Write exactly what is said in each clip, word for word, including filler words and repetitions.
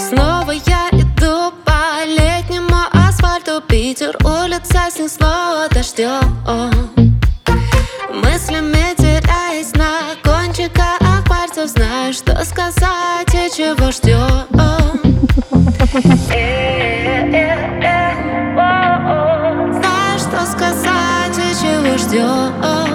Снова я иду по летнему асфальту, Питер, улица снесло дождем. Мыслями теряясь на кончиках пальцев, знаю, что сказать и чего ждем. Знаю, что сказать и чего ждем.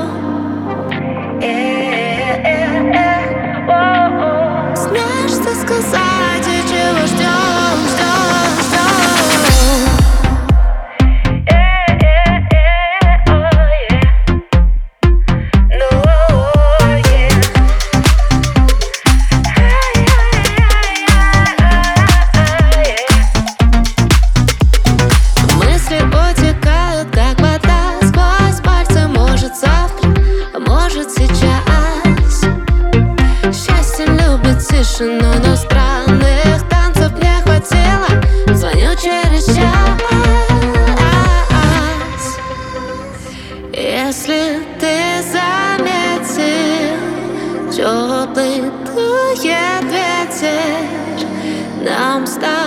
Знаешь, что сказать и чего ждем, ждем, ждем. Мысли утекают, как вода сквозь пальцы. Может завтра, а может сейчас. Счастье любит тишину, но странных танцев мне хватило. Звоню через час. Если ты заметил, теплый дует ветер, нам с тобой